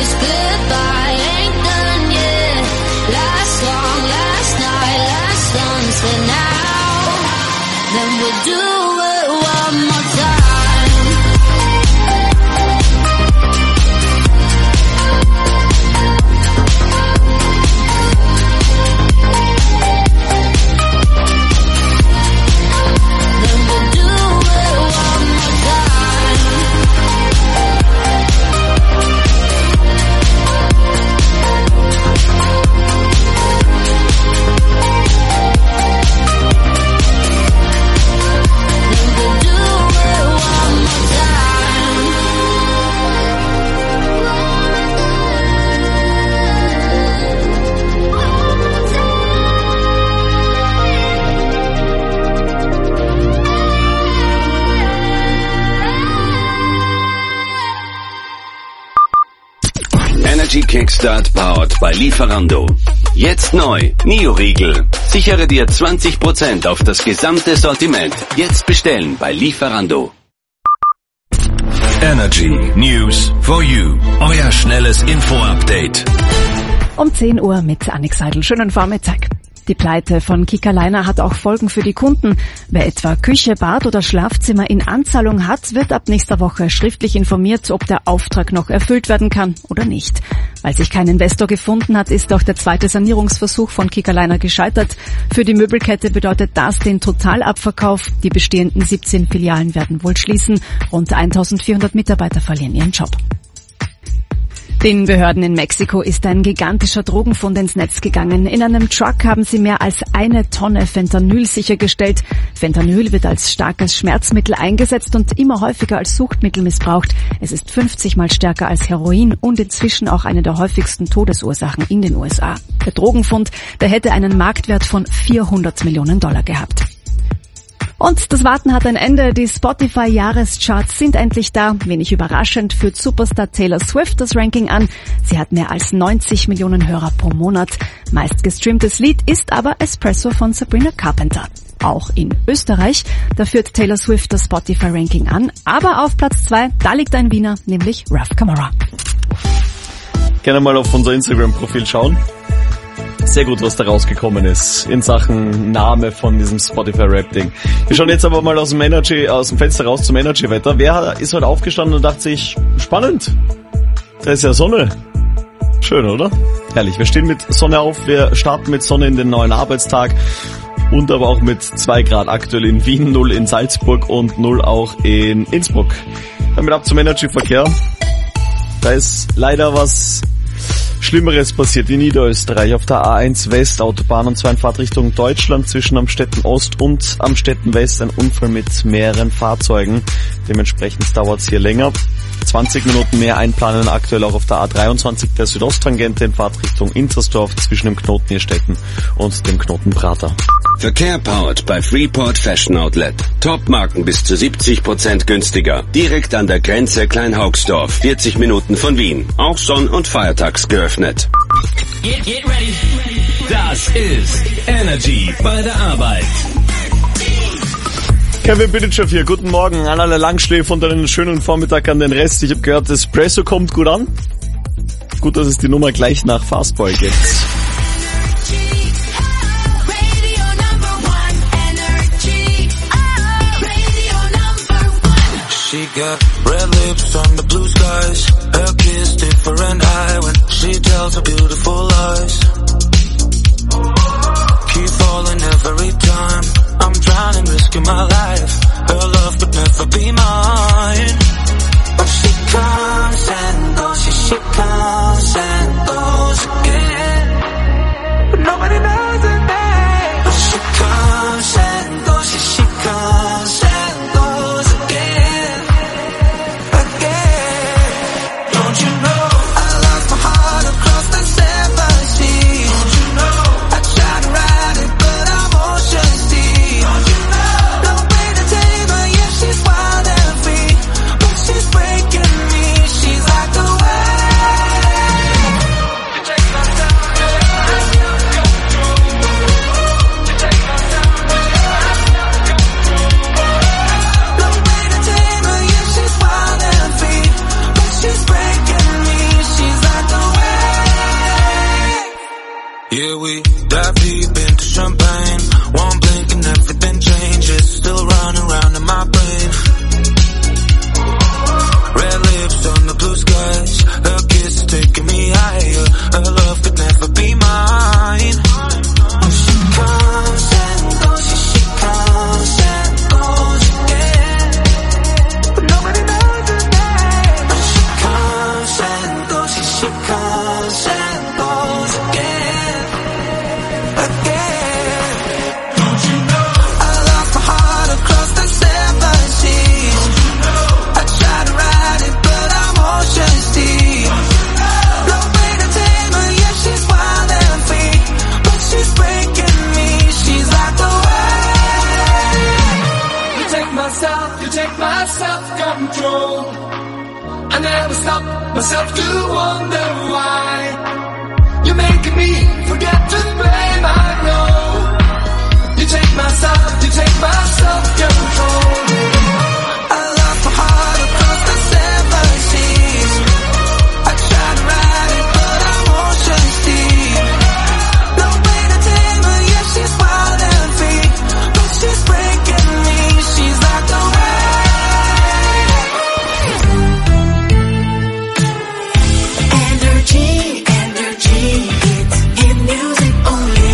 this goodbye ain't done yet. Last song, last night, last sunset now. Then we'll do it one more time. Energy Kickstart powered by Lieferando. Jetzt neu, Neo-Riegel. Sichere dir 20% auf das gesamte Sortiment. Jetzt bestellen bei Lieferando. Energy News for You. Euer schnelles Info-Update. Um 10 Uhr mit Annik Seidel. Schönen Vormittag. Die Pleite von Kickerliner hat auch Folgen für die Kunden. Wer etwa Küche, Bad oder Schlafzimmer in Anzahlung hat, wird ab nächster Woche schriftlich informiert, ob der Auftrag noch erfüllt werden kann oder nicht. Weil sich kein Investor gefunden hat, ist auch der zweite Sanierungsversuch von Kickerliner gescheitert. Für die Möbelkette bedeutet das den Totalabverkauf. Die bestehenden 17 Filialen werden wohl schließen. Rund 1400 Mitarbeiter verlieren ihren Job. Den Behörden in Mexiko ist ein gigantischer Drogenfund ins Netz gegangen. In einem Truck haben sie mehr als 1 Tonne Fentanyl sichergestellt. Fentanyl wird als starkes Schmerzmittel eingesetzt und immer häufiger als Suchtmittel missbraucht. Es ist 50-mal stärker als Heroin und inzwischen auch eine der häufigsten Todesursachen in den USA. Der Drogenfund, der hätte einen Marktwert von $400 Millionen gehabt. Und das Warten hat ein Ende. Die Spotify-Jahrescharts sind endlich da. Wenig überraschend führt Superstar Taylor Swift das Ranking an. Sie hat mehr als 90 Millionen Hörer pro Monat. Meistgestreamtes Lied ist aber Espresso von Sabrina Carpenter. Auch in Österreich, da führt Taylor Swift das Spotify-Ranking an. Aber auf Platz 2, da liegt ein Wiener, nämlich Raf Camora. Gerne mal auf unser Instagram-Profil schauen. Sehr gut, was da rausgekommen ist in Sachen Name von diesem Spotify-Rap-Ding. Wir schauen jetzt aber mal aus dem Fenster raus zum Energy-Wetter. Wer ist heute aufgestanden und dachte sich, spannend, da ist ja Sonne. Schön, oder? Herrlich. Wir stehen mit Sonne auf, wir starten mit Sonne in den neuen Arbeitstag und aber auch mit 2 Grad aktuell in Wien, 0 in Salzburg und 0 auch in Innsbruck. Damit ab zum Energy-Verkehr. Da ist leider was Schlimmeres passiert in Niederösterreich auf der A1 West Autobahn, und zwar in Fahrtrichtung Deutschland zwischen Amstetten Ost und Amstetten West. Ein Unfall mit mehreren Fahrzeugen. Dementsprechend dauert es hier länger. 20 Minuten mehr einplanen aktuell auch auf der A23 der Südosttangente in Fahrtrichtung Inzersdorf zwischen dem Knoten Nierstetten und dem Knoten Prater. Verkehr powered bei Freeport Fashion Outlet. Top-Marken bis zu 70% günstiger. Direkt an der Grenze Kleinhaugsdorf, 40 Minuten von Wien. Auch sonn- und feiertags geöffnet. Get ready. Das ist Energy bei der Arbeit. Kevin Bidditschef hier, guten Morgen an alle Langschläfer und einen schönen Vormittag an den Rest. Ich habe gehört, Espresso kommt gut an. Gut, dass es die Nummer gleich nach Fastboy gibt. She got red lips on the blue skies. Her kiss different eye when she tells her beautiful lies. Keep falling every time. I'm drowning, risking my life. Her love could never be mine. But she comes and goes, she comes and goes again. But nobody knows her name. But she comes and goes, she comes and goes again. Don't you know I lost my heart across the 7 seas? Don't you know I tried to ride it but I'm ocean deep? Don't you know no way to tame her, yeah she's wild and free, but she's breaking me, she's like a wave. You take my time, you take my time, no way to tame her, yeah she's wild and free, but she's breaking me. Dive deep into champagne. One blink and everything changes. Still running round in my brain. Red lips on the blue skies. Her kiss is taking me higher. Her love could never be mine. She comes and goes, she comes and goes again. But nobody knows her name. She comes and goes, she comes and goes again. Again. Don't you know? I lost my heart across the 7 seas. I try to ride it, but I'm ocean deep. No way to tame her, yeah, she's wild and free. But she's breaking me, she's like the wave. You take my self-control. I never stop myself to wonder why. You're making me forget to blame, I know. You take my self-control. I lost my heart across the 7 seas. I try to ride it, but I'm ocean deep. No way to tame her, yeah, she's wild and free. But she's breaking me, she's like the Energy, it's hit music only.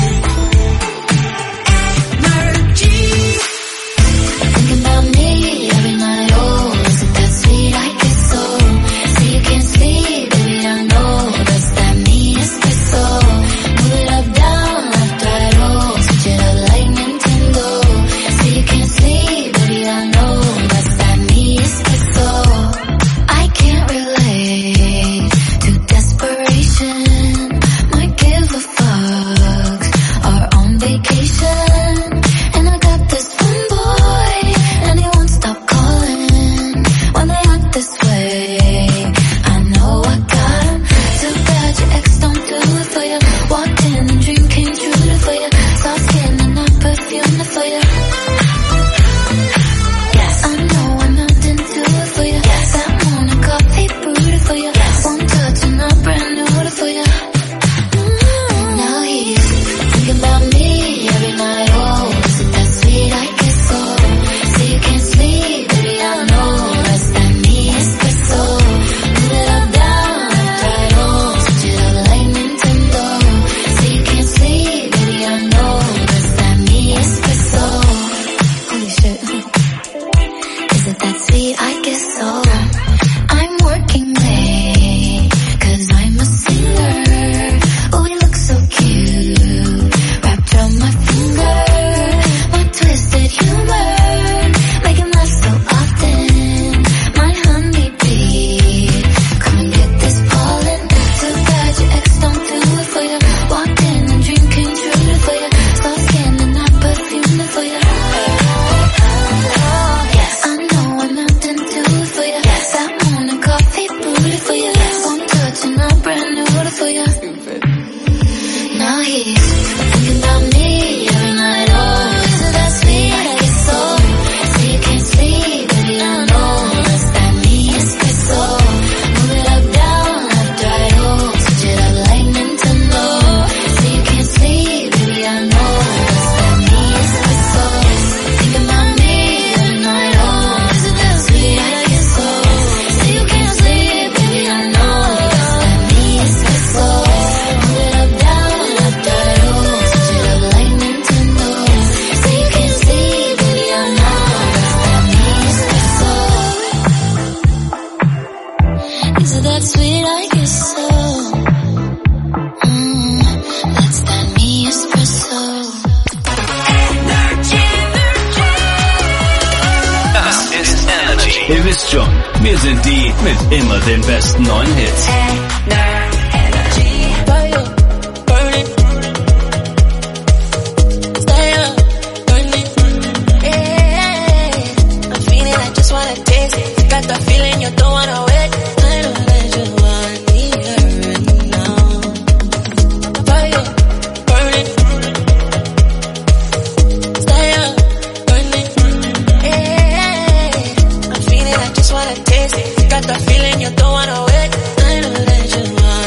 Energy. Thinking about me every night, oh, is it that sweet? I guess so. So you can't sleep, baby, I know. That's that me espresso. Move it up, down, left, right, oh. Switch it up like Nintendo. So you can't sleep, baby, I know. That's that me espresso. I can't relate to desperation. Might give a fuck. Are on vacation. And I got this one boy, and he won't stop calling when they act this way. I know I got him. Too bad your ex don't do it for you. Walked in and dream came true for you. Soft skin and not perfume for you. Yes, I know I'm not into it for you. Yes, that morning coffee brewed for you. Yes, one touch and I'm brand new for you. Now he's thinking about me every night. Oh, is it that sweet? I guess so. So you can't sleep, baby, I know. That's that me espresso. Move it up, down, left, right, oh. Switch it up like Nintendo. So you can't sleep, baby, I know. That's that me espresso. Holy shit. Is it that sweet? I guess so. I'm working late, 'cause I'm a singer. Oh, we look so cute, wrapped around my finger. My twisted humor, making love so often. My honeybee, come and get this pollen. Too bad your ex don't do it for you. Walked in and dream came true for you. Soft skin and not perfume for you. Yes, I know I'm not into it for you. Yes, that morning coffee brewed for you. One touch and I'm brand new for you. Now he's thinking about me every night. Oh, is it that sweet? I guess so. So you can't sleep, baby, I know. That's that me espresso. Move it up, down, left, right, oh. Switch it up like Nintendo. So you can't sleep, baby, I know. That's that me espresso. Thinking about me every night. Oh, is it that sweet? I guess so. So you can't sleep, baby, I know. That's that me espresso. Move it up, down, left, right, oh. Switch it up like Nintendo. So you can't sleep, baby, I know. That's that me espresso. Is it that sweet? I guess so. That's that me espresso. Das ist Energy. Ihr wisst schon, wir sind die mit immer den besten neuen Hits. I'm feeling, I just wanna taste it. Got the feeling you don't wanna wait. I know that you want me right now. Fire, burning. Stay up, burning. I'm feeling, I just wanna taste it. Got the feeling you don't wanna wait. I know that you want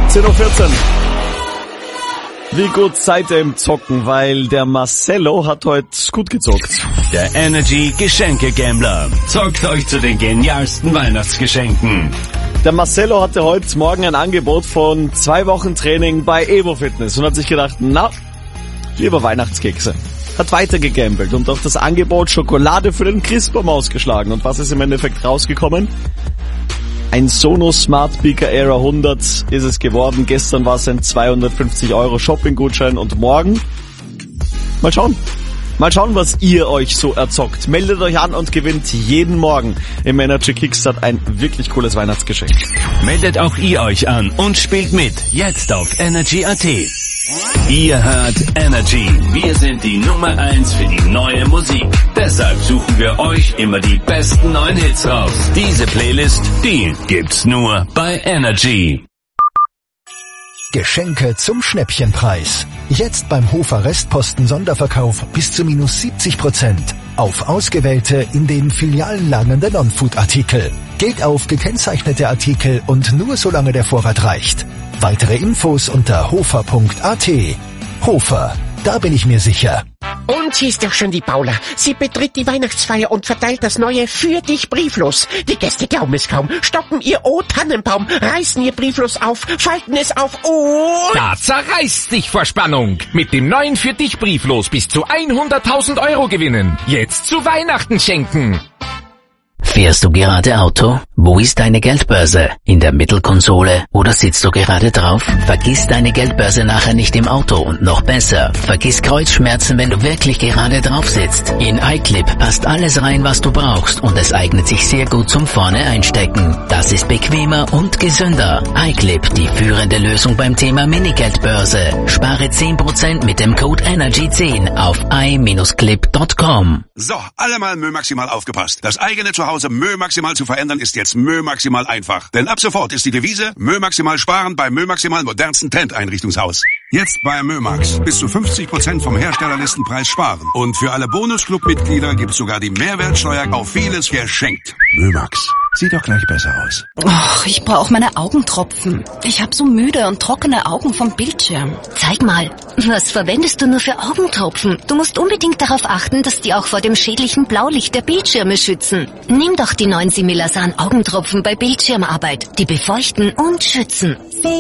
10:14 Uhr. Wie gut seid ihr im Zocken, weil der Marcello hat heute gut gezockt. Der Energy Geschenke-Gambler zockt euch zu den genialsten Weihnachtsgeschenken. Der Marcello hatte heute Morgen ein Angebot von 2 Wochen Training bei Evo Fitness und hat sich gedacht, na, lieber Weihnachtskekse. Hat weiter gegambelt und auf das Angebot Schokolade für den Christbaum ausgeschlagen. Und was ist im Endeffekt rausgekommen? Ein Sonos Smart Speaker Era 100 ist es geworden. Gestern war es ein 250 € Shopping-Gutschein und morgen mal schauen. Mal schauen, was ihr euch so erzockt. Meldet euch an und gewinnt jeden Morgen im Energy Kickstart ein wirklich cooles Weihnachtsgeschenk. Meldet auch ihr euch an und spielt mit. Jetzt auf Energy.at. Ihr hört Energy. Wir sind die Nummer 1 für die neue Musik. Deshalb suchen wir euch immer die besten neuen Hits raus. Diese Playlist, die gibt's nur bei Energy. Geschenke zum Schnäppchenpreis. Jetzt beim Hofer Restposten Sonderverkauf bis zu minus 70% auf ausgewählte in den Filialen lagernde Non-Food-Artikel. Gilt auf gekennzeichnete Artikel und nur solange der Vorrat reicht. Weitere Infos unter hofer.at. Hofer, da bin ich mir sicher. Und sie ist doch schon die Paula. Sie betritt die Weihnachtsfeier und verteilt das neue Für dich Brieflos. Die Gäste glauben es kaum, stoppen ihr O-Tannenbaum, reißen ihr Brieflos auf, falten es auf und... Da zerreißt dich vor Spannung. Mit dem neuen Für dich Brieflos bis zu 100.000 € gewinnen. Jetzt zu Weihnachten schenken. Fährst du gerade Auto? Wo ist deine Geldbörse? In der Mittelkonsole? Oder sitzt du gerade drauf? Vergiss deine Geldbörse nachher nicht im Auto und noch besser, vergiss Kreuzschmerzen, wenn du wirklich gerade drauf sitzt. In iClip passt alles rein, was du brauchst und es eignet sich sehr gut zum vorne einstecken. Das ist bequemer und gesünder. iClip, die führende Lösung beim Thema Mini-Geldbörse. Spare 10% mit dem Code ENERGY10 auf i-clip.com. So, alle mal Mö Maximal aufgepasst. Das eigene Zuhause Mö Maximal zu verändern ist jetzt Mö Maximal einfach. Denn ab sofort ist die Devise Mö Maximal sparen beim Mö Maximal modernsten Trendeinrichtungshaus. Jetzt bei Mömax bis zu 50% vom Herstellerlistenpreis sparen. Und für alle Bonus-Club-Mitglieder gibt's sogar die Mehrwertsteuer auf vieles geschenkt. Mömax. Sieht doch gleich besser aus. Och, ich brauche meine Augentropfen. Ich habe so müde und trockene Augen vom Bildschirm. Zeig mal, was verwendest du nur für Augentropfen? Du musst unbedingt darauf achten, dass die auch vor dem schädlichen Blaulicht der Bildschirme schützen. Nimm doch die neuen Similasan Augentropfen bei Bildschirmarbeit. Die befeuchten und schützen.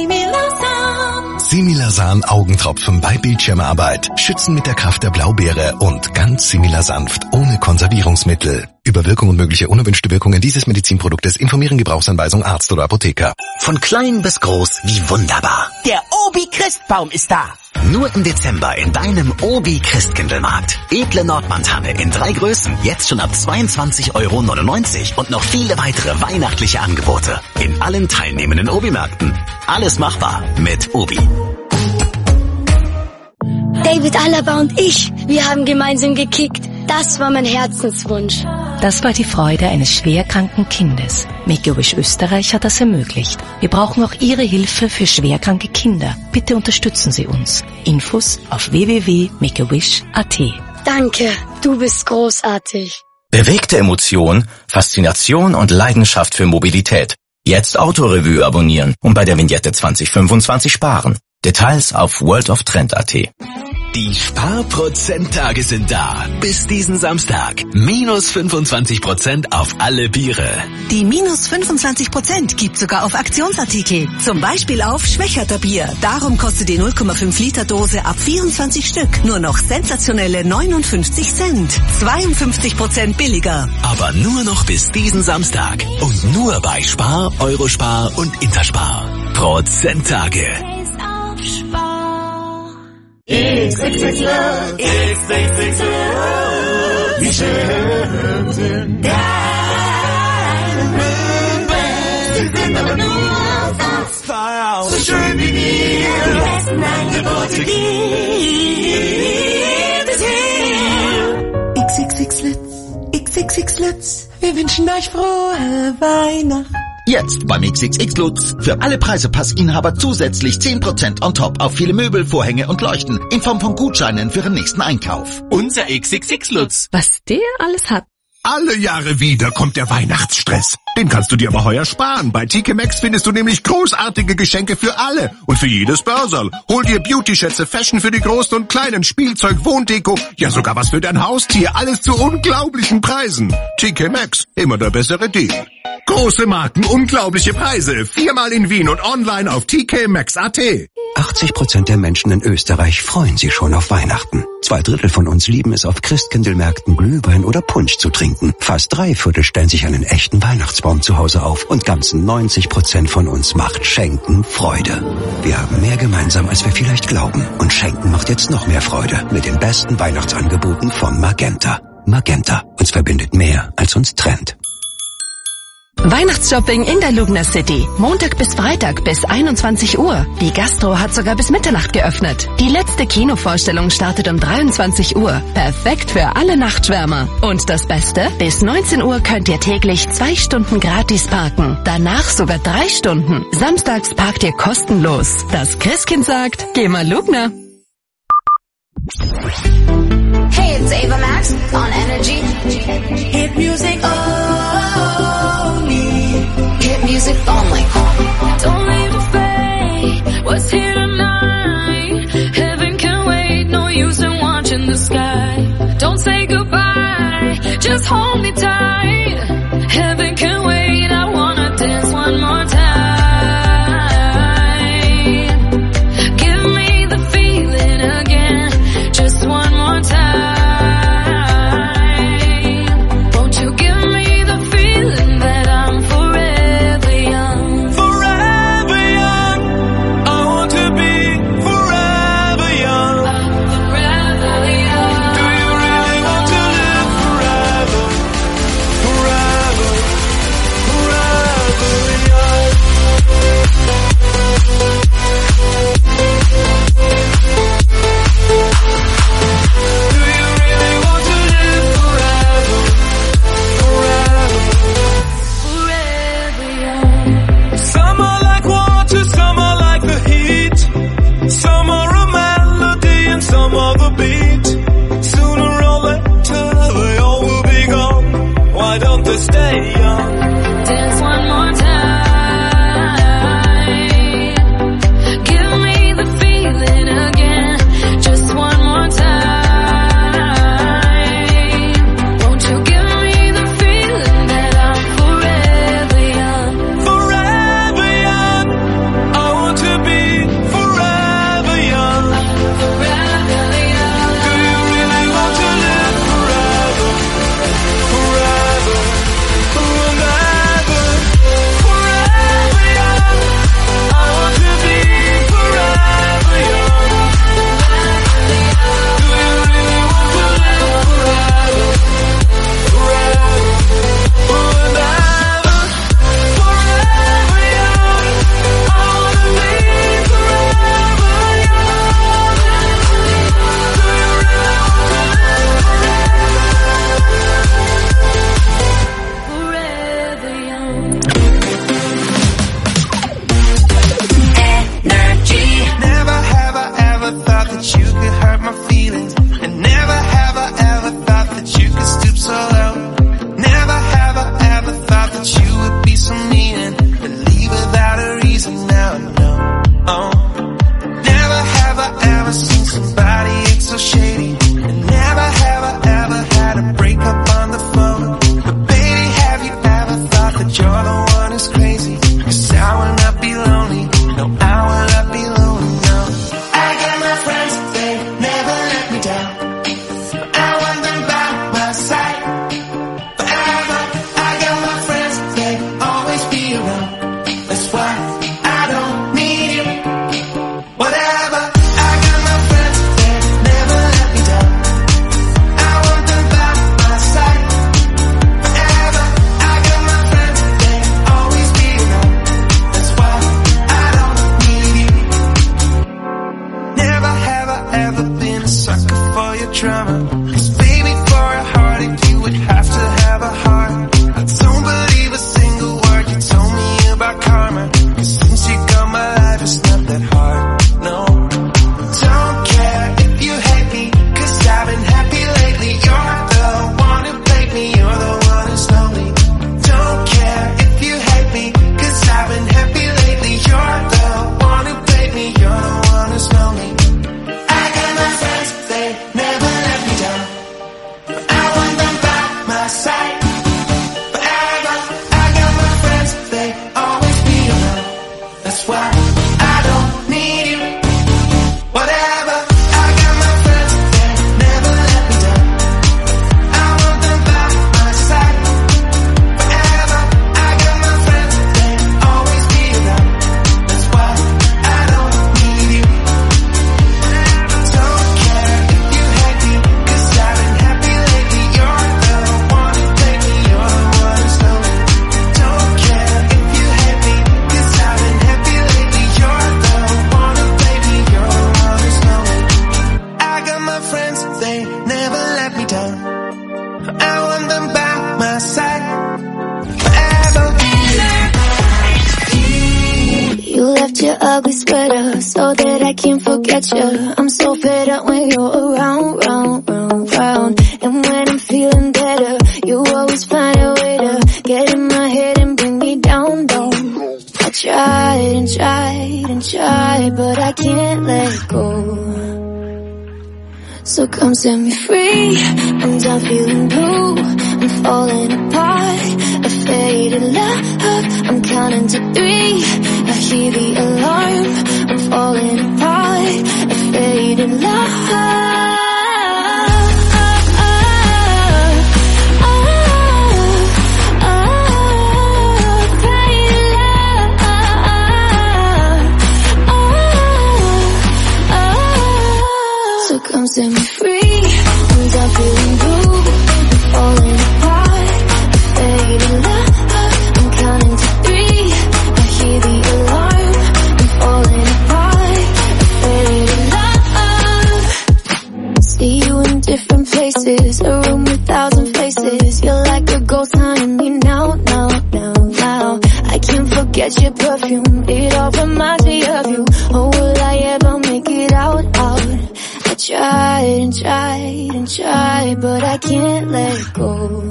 Similasan Augentropfen bei Bildschirmarbeit. Schützen mit der Kraft der Blaubeere und ganz similasanft, ohne Konservierungsmittel. Über Wirkung und mögliche unerwünschte Wirkungen dieses Medizinproduktes informieren Gebrauchsanweisung Arzt oder Apotheker. Von klein bis groß, wie wunderbar. Der Obi-Christbaum ist da. Nur im Dezember in deinem Obi-Christkindlmarkt. Edle Nordmantanne in 3 Größen, jetzt schon ab 22,99 € und noch viele weitere weihnachtliche Angebote. In allen teilnehmenden Obi-Märkten. Alles machbar mit Obi. David Alaba und ich, wir haben gemeinsam gekickt. Das war mein Herzenswunsch. Das war die Freude eines schwerkranken Kindes. Make-A-Wish Österreich hat das ermöglicht. Wir brauchen auch Ihre Hilfe für schwerkranke Kinder. Bitte unterstützen Sie uns. Infos auf www.makeawish.at. Danke, du bist großartig. Bewegte Emotion, Faszination und Leidenschaft für Mobilität. Jetzt Autorevue abonnieren und bei der Vignette 2025 sparen. Details auf worldoftrend.at. Die Sparprozenttage sind da. Bis diesen Samstag. Minus 25% auf alle Biere. Die minus 25% gibt sogar auf Aktionsartikel. Zum Beispiel auf Schwächerter Bier. Darum kostet die 0,5 Liter Dose ab 24 Stück nur noch sensationelle 59 Cent. 52% billiger. Aber nur noch bis diesen Samstag. Und nur bei Spar, Eurospar und Interspar. Prozenttage. XXX Lutz, XXX Lutz, wie schön sind deine Möbel, sie sind aber nur aus Holz, so schön wie wir, die besten Angebote gibt es hier. XXX Lutz, XXX Lutz, wir wünschen euch frohe Weihnachten. Jetzt beim XXX Lutz. Für alle Preisepassinhaber zusätzlich 10% on top auf viele Möbel, Vorhänge und Leuchten in Form von Gutscheinen für Ihren nächsten Einkauf. Unser XXX Lutz. Was der alles hat. Alle Jahre wieder kommt der Weihnachtsstress. Den kannst du dir aber heuer sparen. Bei TK Maxx findest du nämlich großartige Geschenke für alle und für jedes Börserl. Hol dir Beauty-Schätze, Fashion für die Großen und Kleinen, Spielzeug, Wohndeko, ja sogar was für dein Haustier. Alles zu unglaublichen Preisen. TK Maxx, immer der bessere Deal. Große Marken, unglaubliche Preise. 4-mal in Wien und online auf tkmaxx.at. 80% der Menschen in Österreich freuen sich schon auf Weihnachten. 2/3 von uns lieben es, auf Christkindlmärkten Glühwein oder Punsch zu trinken. Fast 3/4 stellen sich einen echten Weihnachtsbaum zu Hause auf. Und ganzen 90% von uns macht Schenken Freude. Wir haben mehr gemeinsam, als wir vielleicht glauben. Und Schenken macht jetzt noch mehr Freude mit den besten Weihnachtsangeboten von Magenta. Magenta, uns verbindet mehr, als uns trennt. Weihnachtsshopping in der Lugner City. Montag bis Freitag bis 21 Uhr. Die Gastro hat sogar bis Mitternacht geöffnet. Die letzte Kinovorstellung startet um 23 Uhr. Perfekt für alle Nachtschwärmer. Und das Beste? Bis 19 Uhr könnt ihr täglich 2 Stunden gratis parken. Danach sogar 3 Stunden. Samstags parkt ihr kostenlos. Das Christkind sagt, geh mal Lugner. Hey, it's Ava Max on Energy. Hit music only. Hit music only. Don't leave the fate. What's here tonight? Heaven can wait. No use in watching the sky. Don't say goodbye. Just hold me tight. Heaven can wait. I wanna dance one more time. Give me the feeling again. Just one more time. Won't you give me the feeling that I'm forever young? left your ugly sweater so that I can't forget you. I'm so fed up when you're around, round. And when I'm feeling better, you always find a way to get in my head and bring me down. I tried and tried and tried, but I can't let go. So come set me free. I'm done feeling blue. I'm falling apart. A faded love. I'm counting to 3. I hear the alarm. I'm falling apart. A faded love. Come set me free. I'm done feeling blue. I'm falling apart. Fading love. I'm counting to 3. I hear the alarm. I'm falling apart. Fading love. See you in different places. A room with 1,000 faces. You're like a ghost haunting me now. I can't forget your perfume. It all reminds me of you. Oh, will I ever make it out? I tried and tried and tried, but I can't let go.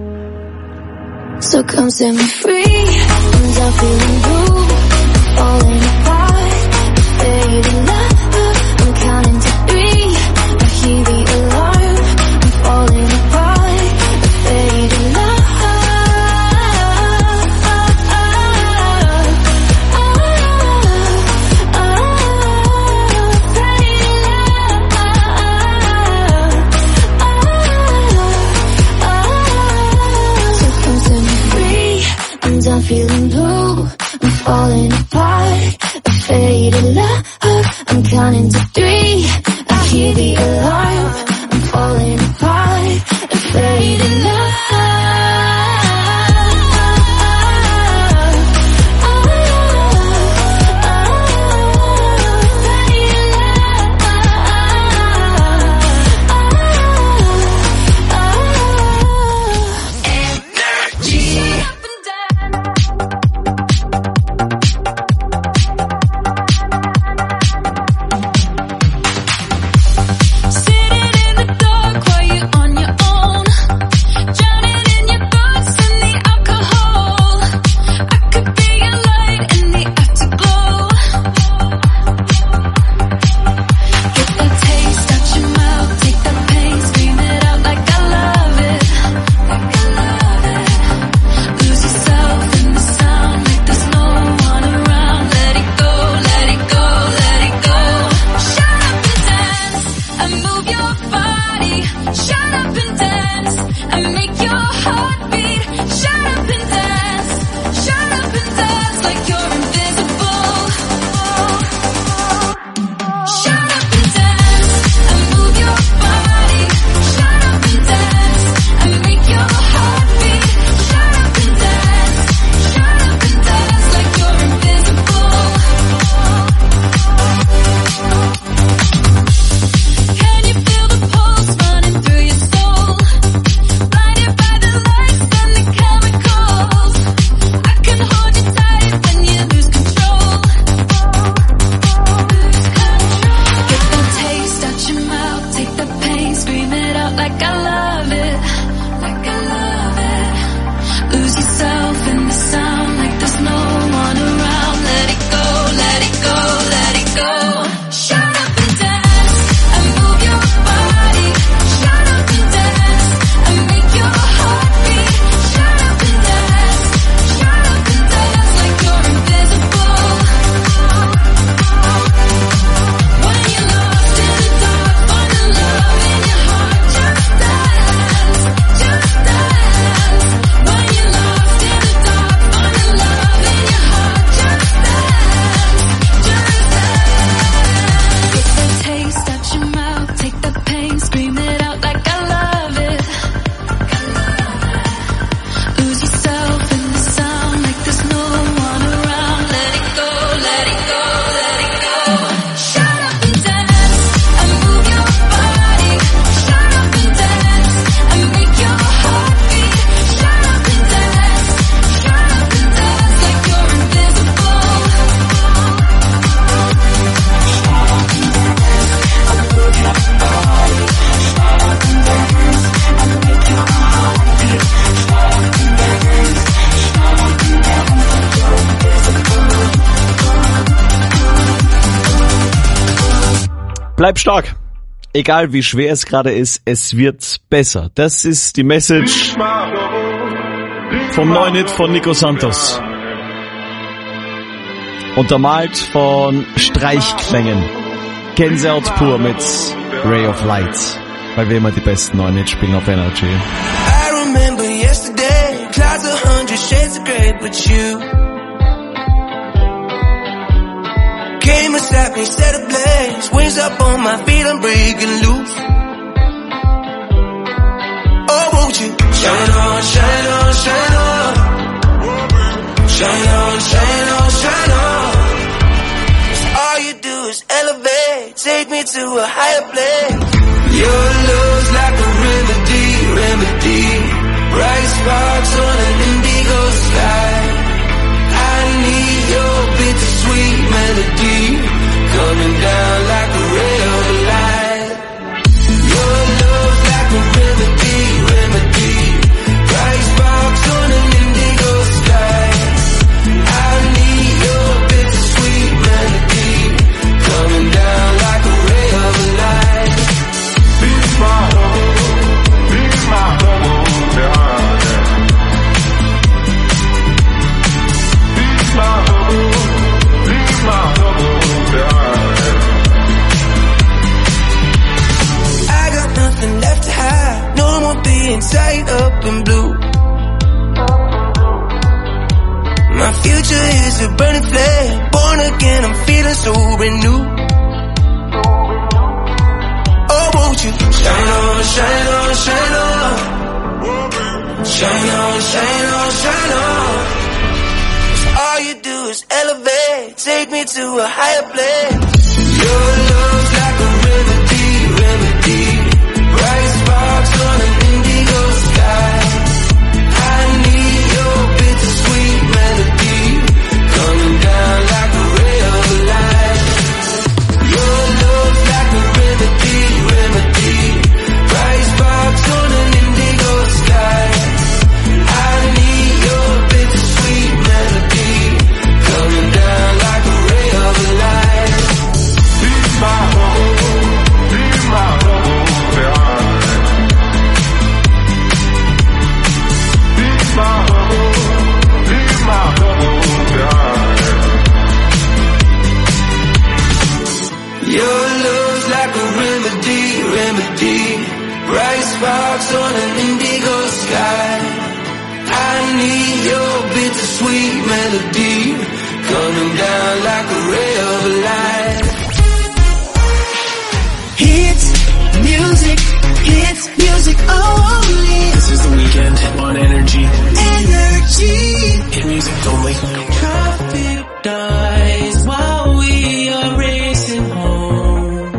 So come set me free. I'm done feeling blue. I'm falling apart. Fading love. I'm counting to 3. I hear the alarm. I'm falling apart. Fading love. I'm feeling blue, I'm falling apart. A faded love, I'm counting to 3. I hear the alarm, I'm falling apart. A faded love. See Bleib stark. Egal wie schwer es gerade ist, es wird besser. Das ist die Message vom neuen Hit von Nico Santos. Untermalt von Streichklängen. Gänsehaut pur mit Ray of Light. Weil wir immer die besten neuen Hits spielen auf Energy. I remember yesterday, clouds 100 shades of grey, but you came and slapped me, set ablaze, wings up on my feet, I'm breaking loose. Oh, won't you shine on, shine on, shine on, shine on, shine on, shine on. 'Cause all you do is elevate, take me to a higher place. Your love's like a remedy, remedy. Bright sparks on an indigo sky. I need your bittersweet melody, coming down like a ray of light. Your love's like a remedy, remedy. Bright sparks on an indigo sky. I need your bittersweet melody, coming down like a ray of light. Be my bubble, behind it. Be my bubble, behind it. I got nothing left to hide, no more being tied up in blue. My future is a burning flame, born again, I'm feeling so renewed. Oh, won't you shine on, shine on, shine on. Shine on, shine on, shine on. 'Cause all you do is elevate, take me to a higher place. Your love's like a remedy, remedy. Bright sparks on an indigo sky. I need your bittersweet melody, coming down like a ray of light. Your love's like a remedy, remedy. Bright sparks on an indigo sky. I need your bittersweet melody, coming down like a ray of light. Be my bubble, behind it. Be my bubble, behind it. Your love's like a remedy, remedy. Bright sparks on an indigo sky. I need your bittersweet melody, coming down like a ray of light. Hits music only. This is The Weeknd on Energy. Energy. Hit music only. Traffic dies while we are racing home.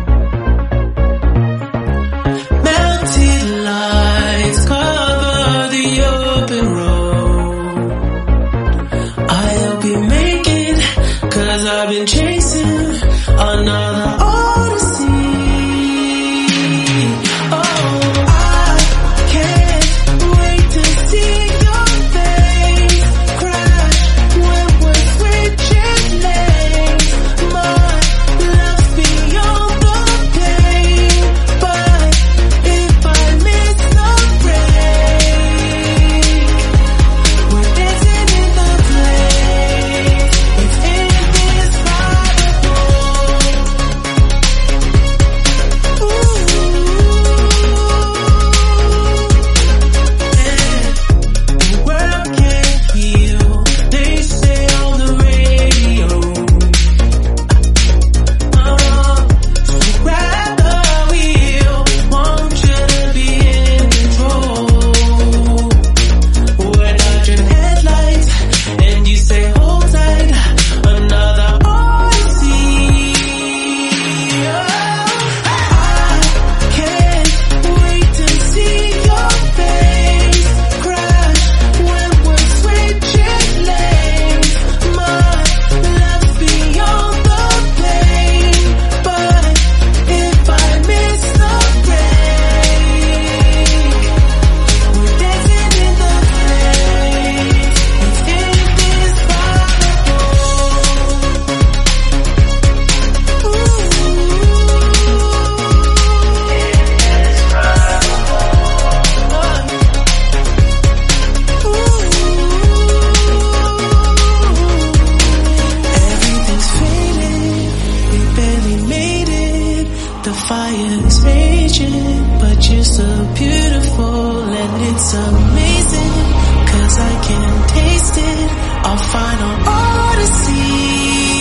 Mounted lights cover the open road. I'll be making, 'cause I've been chasing another odyssey. fire is raging, but you're so beautiful and it's amazing, 'cause I can taste it, our final odyssey.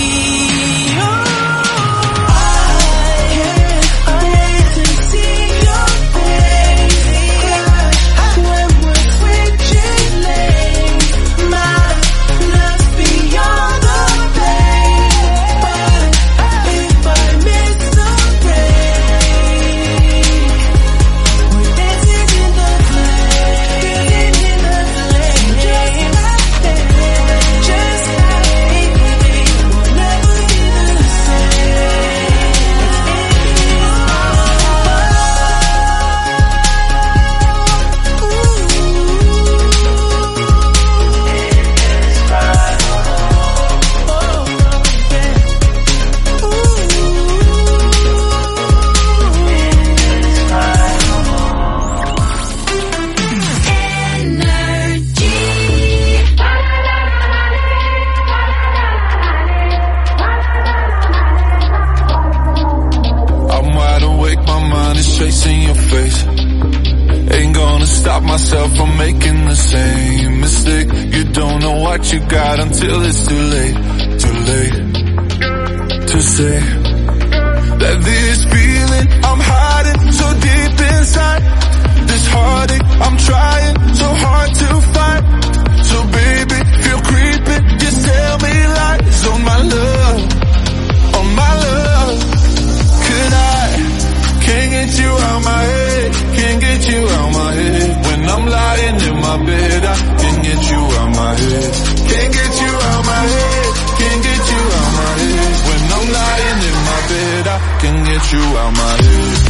Chasing your face, ain't gonna stop myself from making the same mistake. You don't know what you got until it's too late to say that this feeling I'm hiding so deep inside, this heartache I'm trying so hard to fight. So baby, feel creeping, just tell me lies on my love, on my love. Could can't get you out my head, can't get you out my head. When I'm lying in my bed, I can't get you out my head. Can't get you out my head, can't get you out my head. When I'm lying in my bed, I can't get you out my head.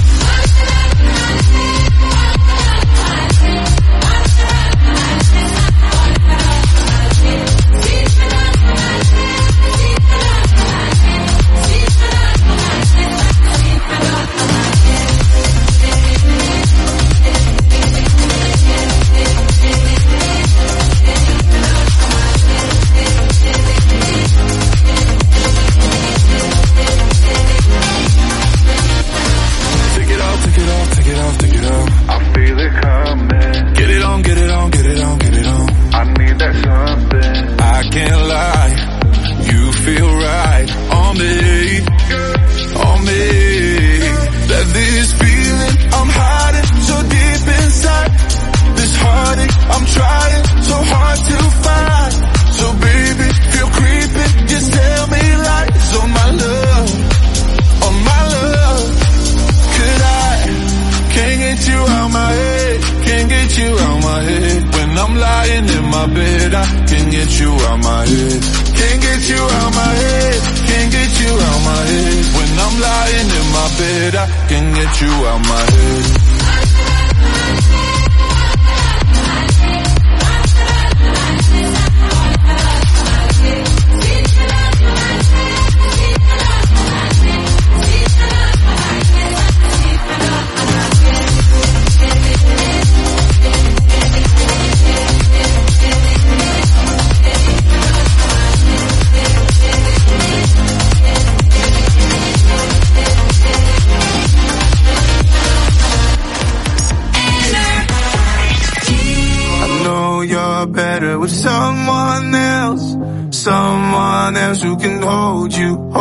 Who can hold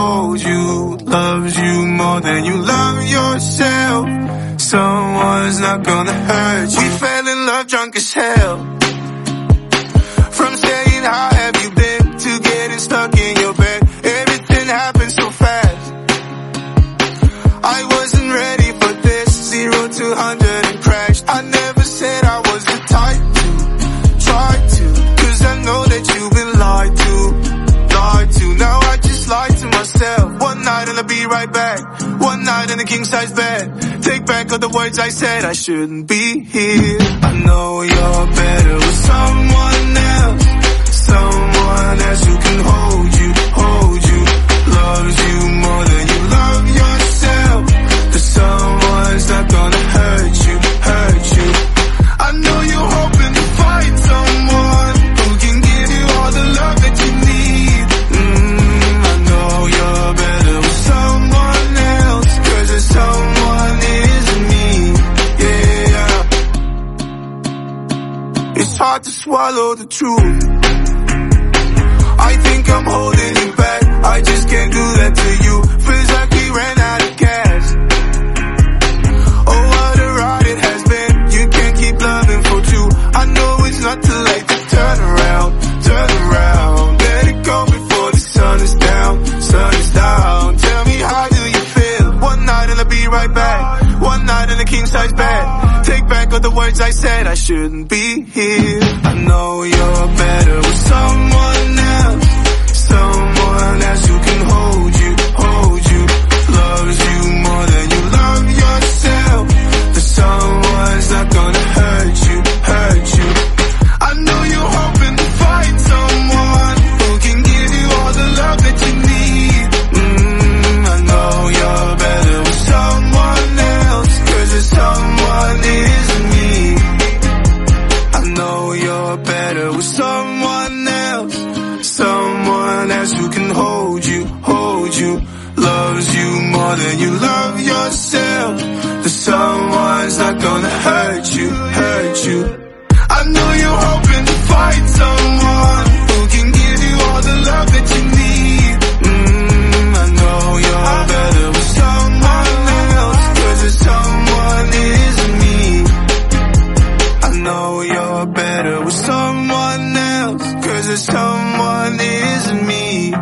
you, loves you more than you love yourself. Someone's not gonna hurt you. We fell in love drunk as hell. From saying how have you been to getting stuck in your bed. Everything happened so fast. I wasn't ready for this. 0 to 100 and crashed. I never said I was the type to try to, 'cause I know that you've been lied to. Now I just lied to myself. One night and I'll be right back. One night in a king-size bed. Take back all the words I said. I shouldn't be here. I know you're better with someone else. Someone else who can hold you, loves you more than you love yourself. But someone's not gonna hurt you. I know you're hoping to find someone who can give you all the love that you need. I know you're better with someone else, 'cause there's someone swallow the truth. I think I'm holding you back, I just can't do that to you. Feels like we ran out of gas. Oh, what a ride it has been, you can't keep loving for two. I know it's not too late to turn around. Let it go before the sun is down. Tell me, how do you feel? One night and I'll be right back. One night in a king-size bed. Take back all the words I said, I shouldn't be here. I know you're better with someone else. Someone else who can hold you. Loves you more than you love yourself. The someone's not gonna hurt you. I know you're hoping to find someone who can give you all the love that you need. I know you're better with someone else, 'cause the someone isn't me. I know you're better with someone else. Someone else who can hold you. Loves you more than you love yourself. The someone's not gonna hurt you. I know you're hoping to find someone who can give you all the love that you need. I know you're better with someone else, 'cause the someone isn't me. I know you're better with someone else, 'cause the someone isn't me.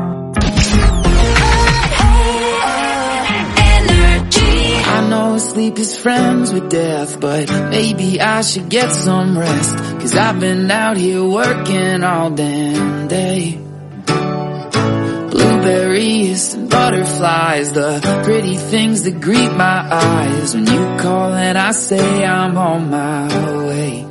I know sleep is friends with death, but maybe I should get some rest, 'cause I've been out here working all damn day. Blueberries and butterflies, the pretty things that greet my eyes when you call and I say I'm on my way.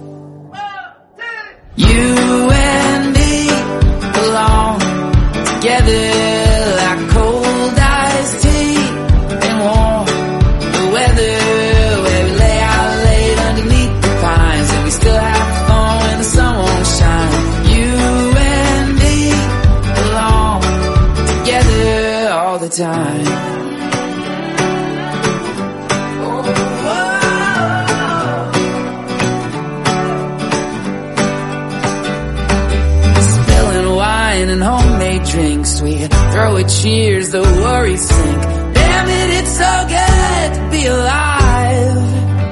You and me belong together like cold iced tea and warm weather, where we lay out late underneath the pines and we still have fun when the sun won't shine. You and me belong together all the time. Spilling wine and homemade drinks, we throw a cheers, the worries sink. Damn it, it's so good to be alive.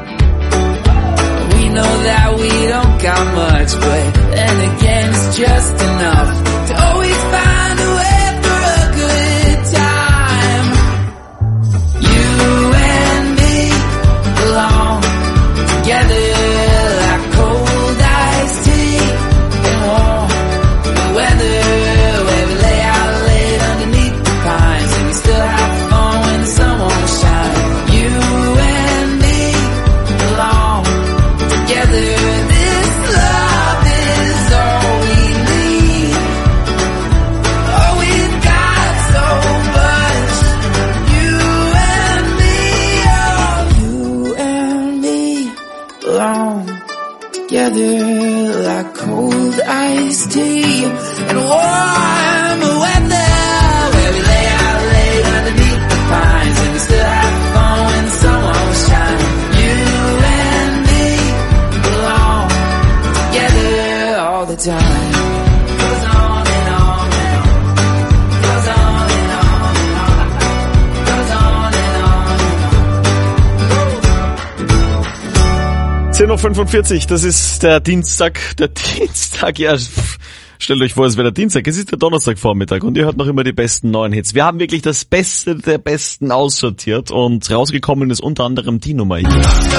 We know that we don't got much, but then again it's just enough to always find a way for a good time. You and me belong together like cold iced tea and warm weather, where we lay out late underneath the pines and we still have fun when the sun won't shine. You and me belong together. This love is all we need. Oh, we've got so much. You and me, oh, you and me belong together like cold iced tea and warm weather, where we lay out late underneath the pines and we still have fun when the sun won't shine. You and me belong together all the time. Goes on and on and on. Goes on and on and on. Goes on and on and on. 10:45 Uhr, das ist der Dienstag, ja, stellt euch vor, es wäre der Dienstag, es ist der Donnerstagvormittag und ihr hört noch immer die besten neuen Hits. Wir haben wirklich das Beste der Besten aussortiert und rausgekommen ist unter anderem die Nummer hier.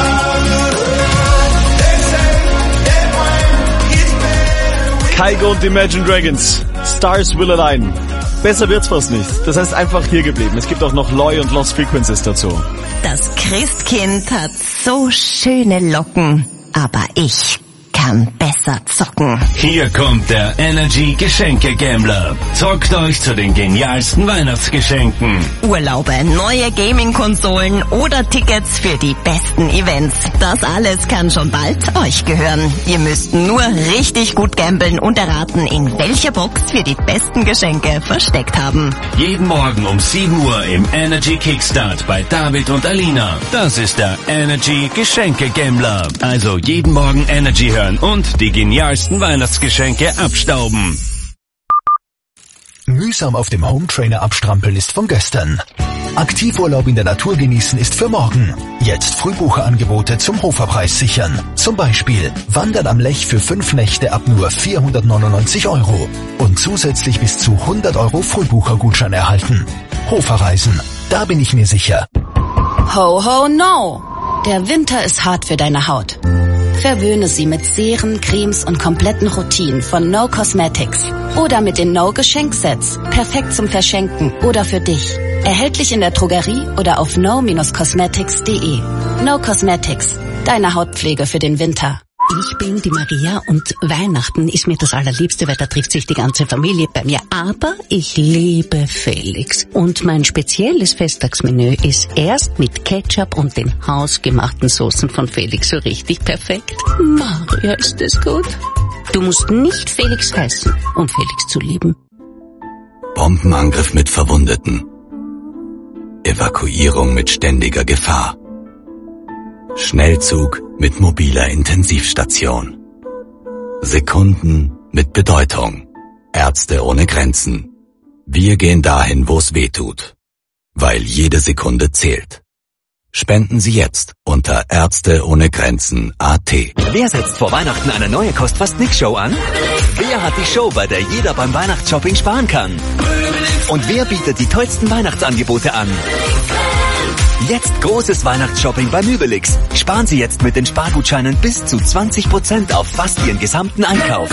Kygo und Imagine Dragons, Stars Will Align. Besser wird's fast nicht. Das heißt einfach hier geblieben. Es gibt auch noch Loy und Lost Frequencies dazu. Das Christkind hat so schöne Locken, aber ich kann besser zocken. Hier kommt der Energy Geschenke Gambler. Zockt euch zu den genialsten Weihnachtsgeschenken. Urlaube, neue Gaming-Konsolen oder Tickets für die besten Events. Das alles kann schon bald euch gehören. Ihr müsst nur richtig gut gamblen und erraten, in welcher Box wir die besten Geschenke versteckt haben. Jeden Morgen um 7 Uhr im Energy Kickstart bei David und Alina. Das ist der Energy Geschenke Gambler. Also jeden Morgen Energy hören feiern und die genialsten Weihnachtsgeschenke abstauben. Mühsam auf dem Hometrainer abstrampeln ist von gestern. Aktivurlaub in der Natur genießen ist für morgen. Jetzt Frühbucherangebote zum Hoferpreis sichern. Zum Beispiel Wandern am Lech für 5 Nächte ab nur 499 € und zusätzlich bis zu 100 € Frühbuchergutschein erhalten. Hoferreisen, da bin ich mir sicher. Ho, ho, no! Der Winter ist hart für deine Haut. Verwöhne sie mit Seren, Cremes und kompletten Routinen von No Cosmetics. Oder mit den No Geschenksets. Perfekt zum Verschenken oder für dich. Erhältlich in der Drogerie oder auf no-cosmetics.de. No Cosmetics. Deine Hautpflege für den Winter. Ich bin die Maria und Weihnachten ist mir das Allerliebste, weil da trifft sich die ganze Familie bei mir. Aber ich liebe Felix. Und mein spezielles Festtagsmenü ist erst mit Ketchup und den hausgemachten Soßen von Felix so richtig perfekt. Maria, ist das gut? Du musst nicht Felix heißen, um Felix zu lieben. Bombenangriff mit Verwundeten. Evakuierung mit ständiger Gefahr. Schnellzug mit mobiler Intensivstation. Sekunden mit Bedeutung. Ärzte ohne Grenzen. Wir gehen dahin, wo es weh tut. Weil jede Sekunde zählt. Spenden Sie jetzt unter Ärzteohnegrenzen.at. Wer setzt vor Weihnachten eine neue Kost-fast-nix-Show an? Wer hat die Show, bei der jeder beim Weihnachtsshopping sparen kann? Und wer bietet die tollsten Weihnachtsangebote an? Jetzt großes Weihnachtsshopping bei Möbelix. Sparen Sie jetzt mit den Spargutscheinen bis zu 20% auf fast Ihren gesamten Einkauf.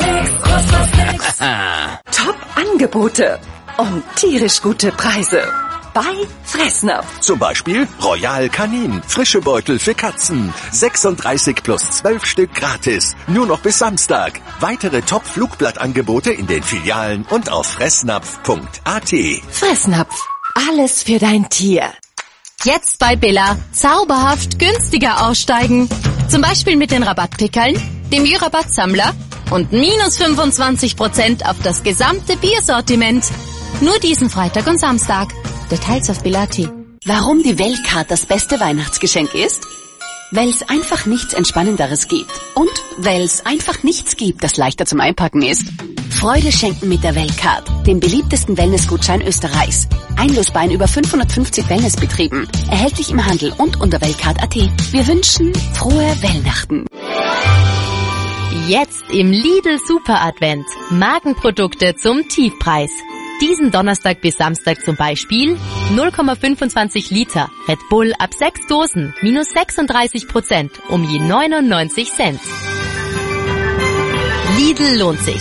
Top-Angebote und tierisch gute Preise. Bei Fressnapf. Zum Beispiel Royal Canin, frische Beutel für Katzen. 36 plus 12 Stück gratis. Nur noch bis Samstag. Weitere Top-Flugblattangebote in den Filialen und auf fressnapf.at. Fressnapf. Alles für dein Tier. Jetzt bei Billa zauberhaft günstiger aussteigen. Zum Beispiel mit den Rabattkickerln, dem Bierrabattsammler und minus 25% auf das gesamte Biersortiment. Nur diesen Freitag und Samstag. Details auf Billa.at. Warum die Weltcard das beste Weihnachtsgeschenk ist? Weil es einfach nichts Entspannenderes gibt. Und weil es einfach nichts gibt, das leichter zum Einpacken ist. Freude schenken mit der Weltcard, dem beliebtesten Wellnessgutschein Österreichs. Einlösbar in über 550 Wellnessbetrieben. Erhältlich im Handel und unter weltcard.at. Wir wünschen frohe Weihnachten. Jetzt im Lidl Super Advent. Markenprodukte zum Tiefpreis. Diesen Donnerstag bis Samstag zum Beispiel 0,25 Liter Red Bull ab 6 Dosen minus 36% um je 99 Cent. Lidl lohnt sich.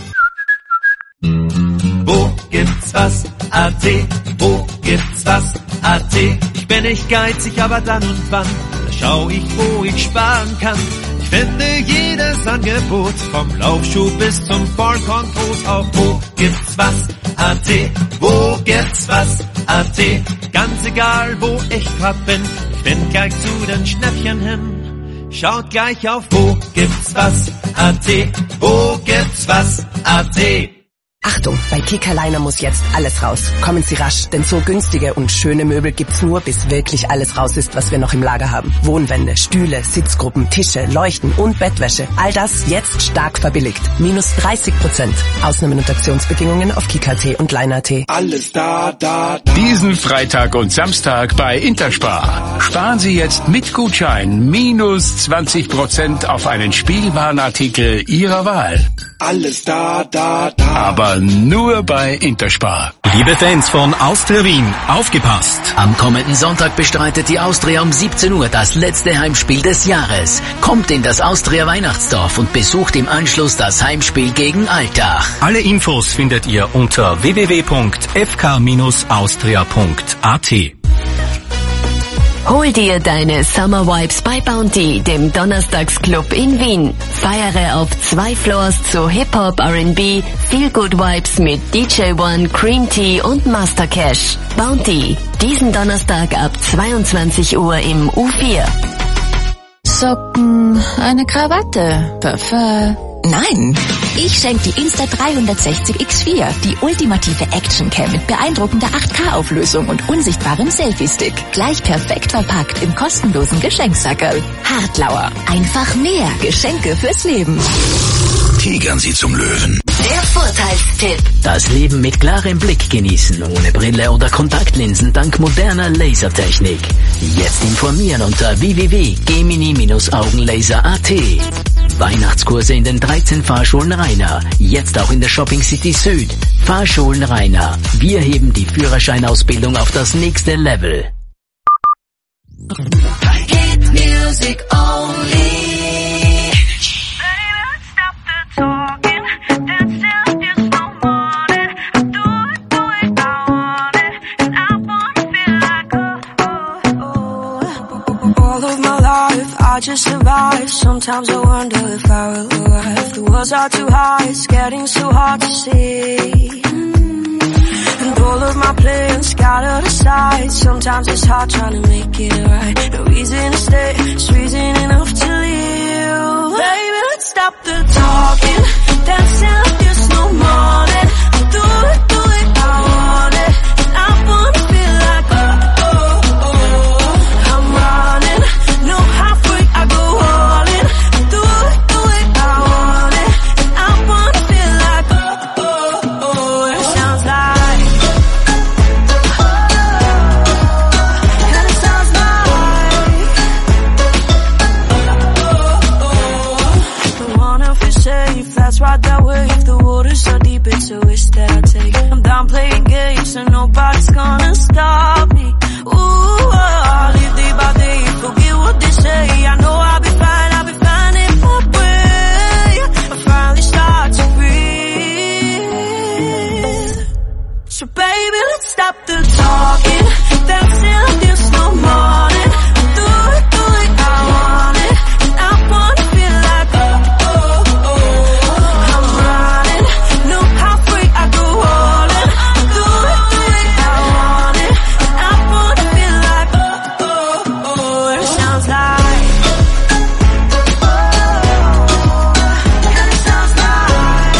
Wo gibt's was? AT. Wo gibt's was? AT. Ich bin nicht geizig, aber dann und wann schau ich, wo ich sparen kann. Ich finde jedes Angebot vom Laufschuh bis zum Vollkornbrot auf Wo gibt's was? AT. Wo gibt's was? AT. Ganz egal, wo ich grad bin, ich bin gleich zu den Schnäppchen hin. Schaut gleich auf Wo gibt's was? AT. Wo gibt's was? AT. Achtung, bei Kickerliner muss jetzt alles raus. Kommen Sie rasch, denn so günstige und schöne Möbel gibt's nur, bis wirklich alles raus ist, was wir noch im Lager haben. Wohnwände, Stühle, Sitzgruppen, Tische, Leuchten und Bettwäsche. All das jetzt stark verbilligt. Minus 30%. Ausnahmen und Aktionsbedingungen auf Kicker.at und Liner.at. Alles da. Diesen Freitag und Samstag bei Interspar. Sparen Sie jetzt mit Gutschein minus 20% auf einen Spielwarenartikel Ihrer Wahl. Alles da. Aber nur bei Interspar. Liebe Fans von Austria Wien, aufgepasst! Am kommenden Sonntag bestreitet die Austria um 17 Uhr das letzte Heimspiel des Jahres. Kommt in das Austria Weihnachtsdorf und besucht im Anschluss das Heimspiel gegen Altach. Alle Infos findet ihr unter www.fk-austria.at. Hol dir deine Summer Vibes bei Bounty, dem Donnerstagsclub in Wien. Feiere auf 2 Floors zu Hip-Hop, R&B, Feel-Good Vibes mit DJ One, Cream Tea und Master Cash. Bounty, diesen Donnerstag ab 22 Uhr im U4. Socken, eine Krawatte, Parfum. Nein. Ich schenke die Insta360X4, die ultimative Actioncam mit beeindruckender 8K-Auflösung und unsichtbarem Selfie-Stick. Gleich perfekt verpackt im kostenlosen Geschenksackerl. Hartlauer. Einfach mehr Geschenke fürs Leben. Tigern Sie zum Löwen. Der Vorteilstipp. Das Leben mit klarem Blick genießen, ohne Brille oder Kontaktlinsen dank moderner Lasertechnik. Jetzt informieren unter www.gemini-augenlaser.at. Weihnachtskurse in den 13 Fahrschulen Rainer. Jetzt auch in der Shopping City Süd. Fahrschulen Rainer. Wir heben die Führerscheinausbildung auf das nächste Level. Hit music only. I just survive. Sometimes I wonder if I will arrive. The words are too high, it's getting so hard to see. And all of my plans scattered aside. Sometimes it's hard trying to make it right. No reason to stay, just reason enough to leave. Baby, let's stop the talking, dancing like there's no morning. Do it, I want it. And I wanna feel like I'm running. No halfway, I go all in. Do it, I want it. And I wanna feel like it sounds like. And it sounds like. Don't wanna feel safe, that's right that way. If the water's so deep, it's a risk that I take. I'm done playing games, so nobody's gonna stop me. Ooh, I'll live day by day, forget what they say. I know I'll be fine in my way. I finally start to breathe. So baby, let's stop the talking, dancing like there's no morning. Do it, I want it. And I wanna feel like I'm running. No halfway, I go all in. Do it, I want it. And I wanna feel like it sounds like. And it sounds like.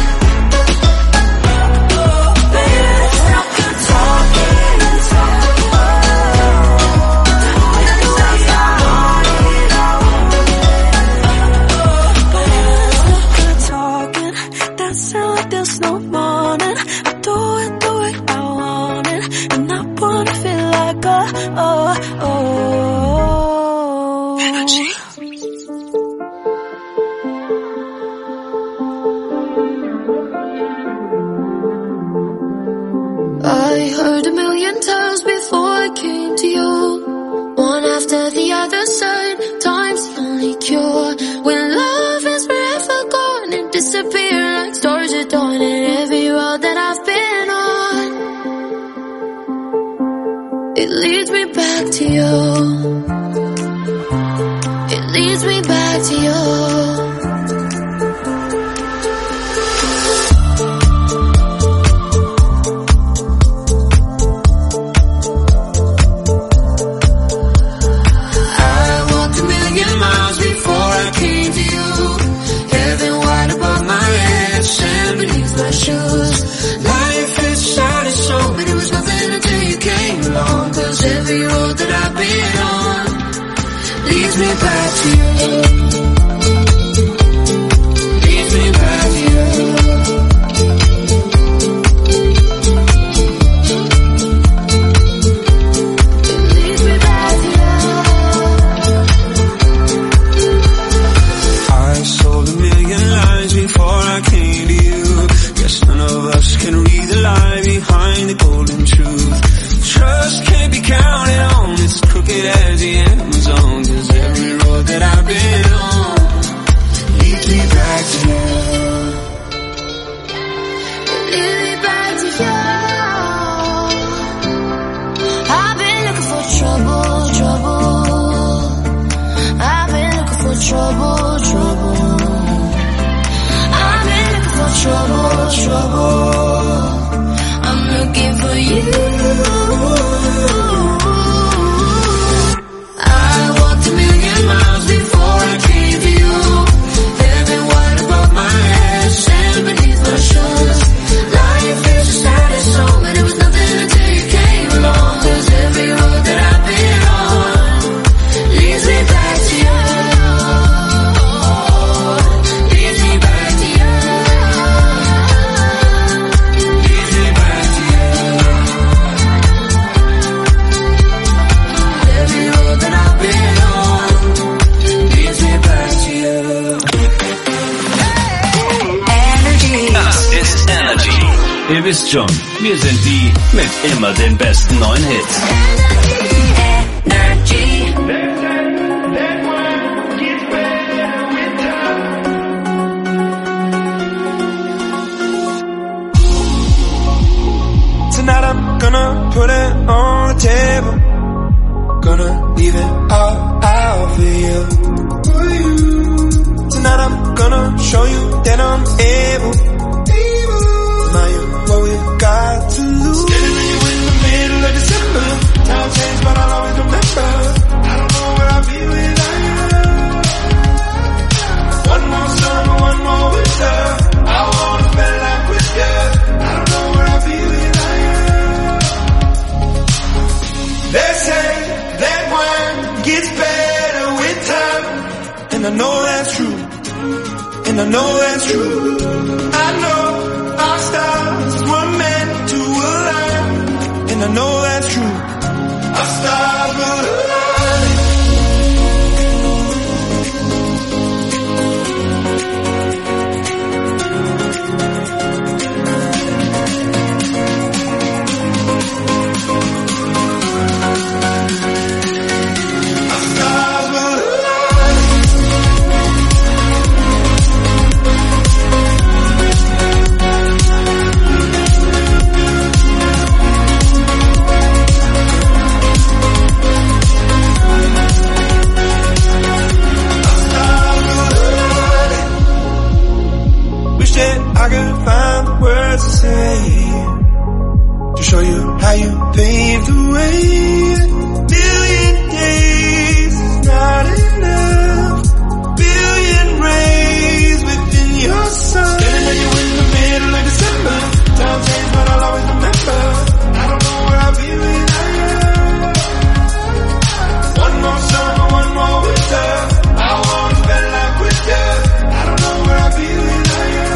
Baby, let's stop the talking and talk. Talking, dancing like there's no morning. I do it, I want it. And I wanna feel like energy. I heard a million times before I came to you. One after the other said, time's the only cure. When love is forever gone and disappear like stars at dawn. And every road that I've been on, it leads me back to you. It leads me back to you. Life is sad and so, but it was nothing until you came along. 'Cause every road that I've been on leads me back to you. Leads me back to you. Leads me back to you. I sold a million lies before I came to you. Guess none of us can read the lie behind the golden truth. Trust can't be counted on, it's crooked as the Amazon. 'Cause every road that I've been on weißt schon, wir sind die mit immer den besten neuen Hits. Tonight I'm gonna put it on the table. Gonna leave it all out for you. Tonight I'm gonna show you that I'm able. Now you're what we've got to lose. Standing there in the middle of December. Time changed, but I'll always remember. I don't know where I'll be without you. One more summer, one more winter. I wanna spend life with you. I don't know where I'll be without you. They say that wine gets better with time, and I know that's true. And I know that's true. I know our stars were meant to align. And I know that's true. Our stars will align. I could find the words to say to show you how you paved the way. Billion days is not enough. Billion rays within your sun. Standing there you in the middle of December. Time changed, but I'll always remember. I don't know where I'll be without you. One more summer, one more winter. I wanna spend life with you. I don't know where I'll be without you.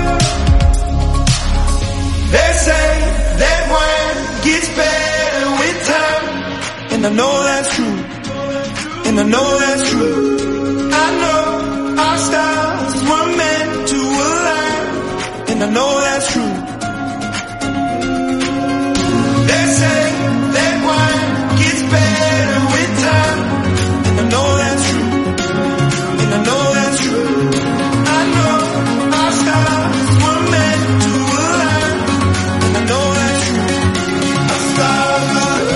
They say that wine gets better with time, and I know that's true, and I know that's true. I know our stars were meant to align, and I know that's true. They say that wine gets better with time, and I know that's true, and I know that's true. I know our stars were meant to align. I know that's true. I start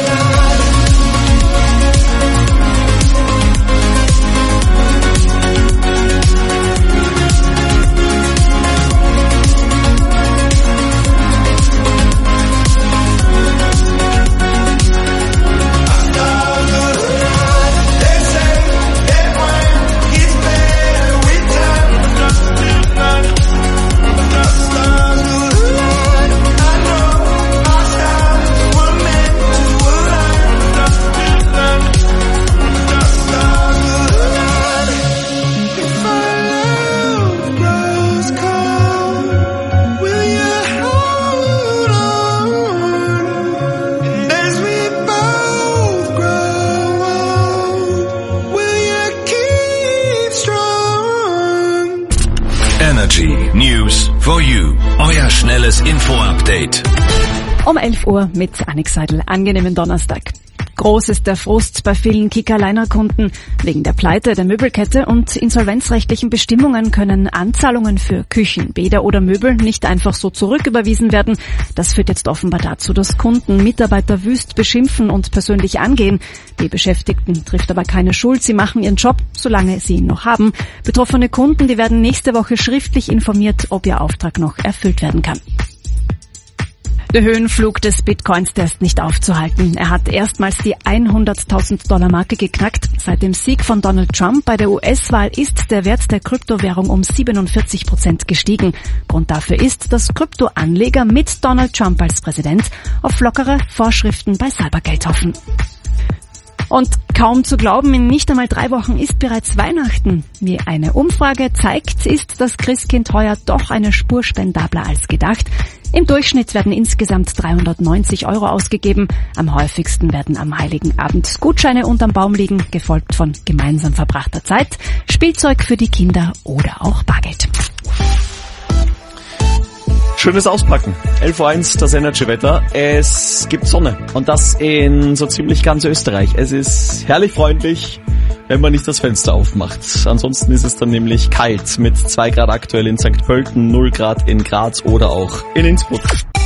Energy News for You. Euer schnelles Info-Update. Um 11 Uhr mit Annik Seidel. Angenehmen Donnerstag. Groß ist der Frust bei vielen Kika-Liner-Kunden. Wegen der Pleite der Möbelkette und insolvenzrechtlichen Bestimmungen können Anzahlungen für Küchen, Bäder oder Möbel nicht einfach so zurücküberwiesen werden. Das führt jetzt offenbar dazu, dass Kunden Mitarbeiter wüst beschimpfen und persönlich angehen. Die Beschäftigten trifft aber keine Schuld. Sie machen ihren Job, solange sie ihn noch haben. Betroffene Kunden, die werden nächste Woche schriftlich informiert, ob ihr Auftrag noch erfüllt werden kann. Der Höhenflug des Bitcoins, der ist nicht aufzuhalten. Er hat erstmals die $100.000-Marke geknackt. Seit dem Sieg von Donald Trump bei der US-Wahl ist der Wert der Kryptowährung um 47% gestiegen. Grund dafür ist, dass Kryptoanleger mit Donald Trump als Präsident auf lockere Vorschriften bei Cybergeld hoffen. Und kaum zu glauben, in nicht einmal 3 Wochen ist bereits Weihnachten. Wie eine Umfrage zeigt, ist das Christkind heuer doch eine Spur spendabler als gedacht. Im Durchschnitt werden insgesamt 390 € ausgegeben. Am häufigsten werden am Heiligen Abend Gutscheine unterm Baum liegen, gefolgt von gemeinsam verbrachter Zeit, Spielzeug für die Kinder oder auch Bargeld. Schönes Auspacken. 11:01 Uhr, das Energy-Wetter. Es gibt Sonne. Und das in so ziemlich ganz Österreich. Es ist herrlich freundlich, wenn man nicht das Fenster aufmacht. Ansonsten ist es dann nämlich kalt mit 2 Grad aktuell in St. Pölten, 0 Grad in Graz oder auch in Innsbruck.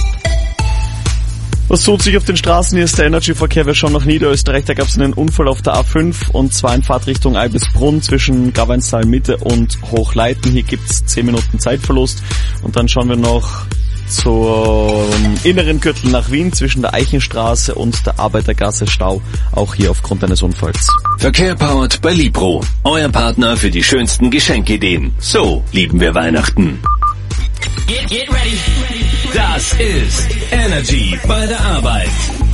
Was tut sich auf den Straßen? Hier ist der Energy-Verkehr. Wir schauen nach Niederösterreich. Da gab es einen Unfall auf der A5 und zwar in Fahrtrichtung Eibisbrunn zwischen Graveinstal Mitte und Hochleiten. Hier gibt's 10 Minuten Zeitverlust. Und dann schauen wir noch zum inneren Gürtel nach Wien zwischen der Eichenstraße und der Arbeitergasse Stau. Auch hier aufgrund eines Unfalls. Verkehr powered bei Libro. Euer Partner für die schönsten Geschenkideen. So lieben wir Weihnachten. Get ready. Das ist Energy bei der Arbeit.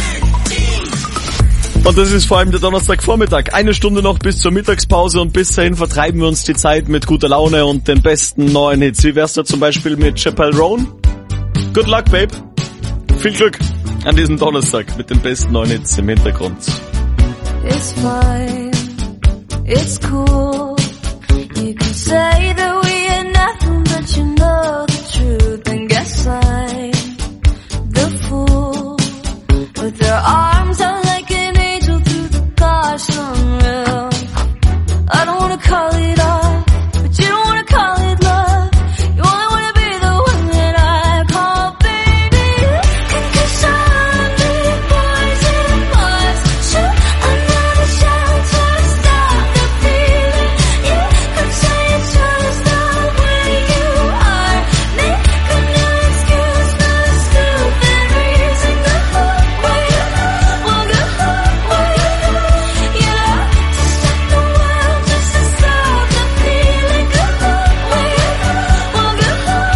Und das ist vor allem der Donnerstagvormittag. 1 Stunde noch bis zur Mittagspause und bis dahin vertreiben wir uns die Zeit mit guter Laune und den besten neuen Hits. Wie wär's da zum Beispiel mit Chappelle Roan? Good luck, babe. Viel Glück an diesem Donnerstag mit den besten neuen Hits im Hintergrund. It's fine, it's cool. You can say that we are nothing, but you know the truth. And guess I'm the fool with their arms out like an angel through the gosh unreal. I don't wanna call it art, but you don't wanna call it love. You only wanna be the one that I call baby. Cause I'm the poison was shoot another shot to stop the feeling. You could say it's just the way you are. Make a new excuse for the stupid reason. Go where you well go where you yeah, to stop the world just to stop the feeling. Go where you well go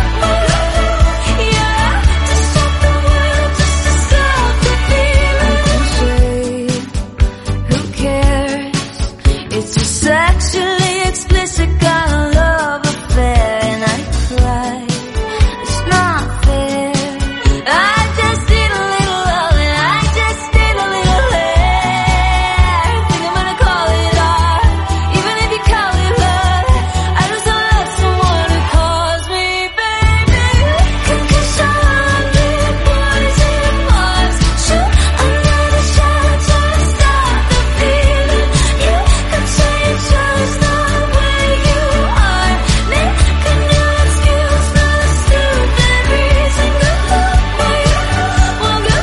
yeah, to stop the world just to stop the feeling. Who cares? It's a sexually explicit kind of love affair, and I cry. It's not fair. I just need a little love, and I just need a little hair. Think I'm gonna call it art, even if you call it love. I just don't love someone who calls me baby. Cause I'm the poison was shoot another shot to stop the feeling. You could say it's just the way you are. Make a new excuse for the stupid reason. Go where you well go